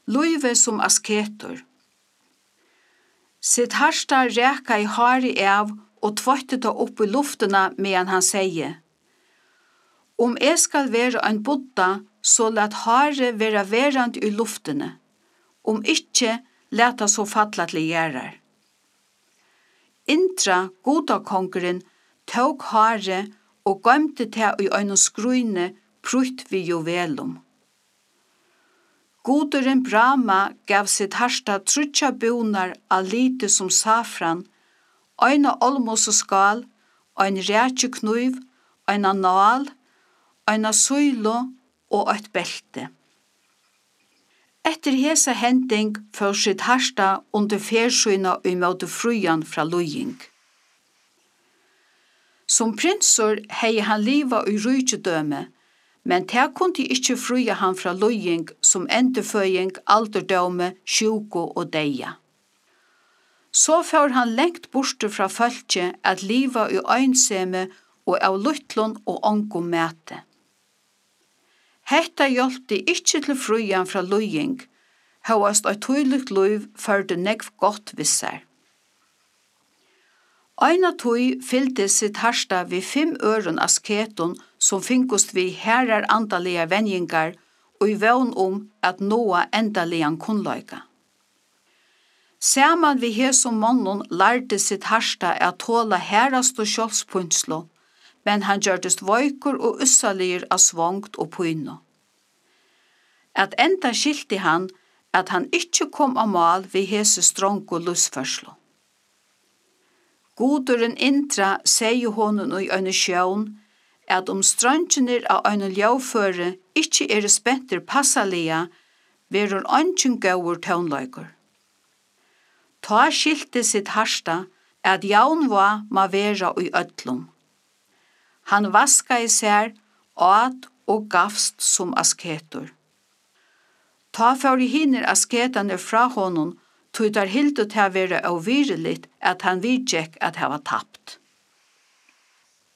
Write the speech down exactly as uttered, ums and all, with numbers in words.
Løyve som asketor. Sitt harsta reka i hari av og tvøtte ta opp i luftena medan han sier: Om jeg skal være en Buddha, så lat hare være verand i luftene. Om ikke, leta så falla til gjerrar. Indra, godakongeren, tok hare og gømte det i øyne skruine prutt vi juvelum. Goderen Brahma gav sitt harsta trutja bonar av lite som safran, øyne olmoseskal, øyne rætjeknuiv, øyne nal, øyne søylo og et belte. Etter hesa hending får sitt harsta under fersøyna i måte frujan fra Lujing. Som prinsor hei han liva i rydjedøme, men det kunne ikke fruja han fra Lujing som endeføying, alderdøme, sjuko og deia. Så får han lengt borte fra fölkje at liva i øynseme og av luttlån og ångom mæte. Hetta hjelpte ikke til frujan fra Lujing, høyast og tøyligt liv førte nekv godt vissar. Øyna tøy fyllde sitt harsta vi fem øren asketon som finkust vi herrar andalige venjingar og i vevn om at noa endaligan kunnløyga. Saman vi hes om månen lærte sitt harsta at tåla herrast og kjølspunslo, men han gjørtest vøykur og ussalir av svongt og pyno. At enda skilte han at han ikke kom av mal vi hese strong og lusførslo. Goderen Indra sier honom i øyne sjøen at om strøngener av øyne ljøføre ikke er spenter passalige, verur ønsken gauur tøvnløyker. Ta skilte sitt harsta at jaunva ma vera i ødlum. Han vaska i sær, åt og gavst som asketor. Ta for i hinner asketane fra honom, tog der hildu til å være avvirelig at han vidtjekk at hava tapt.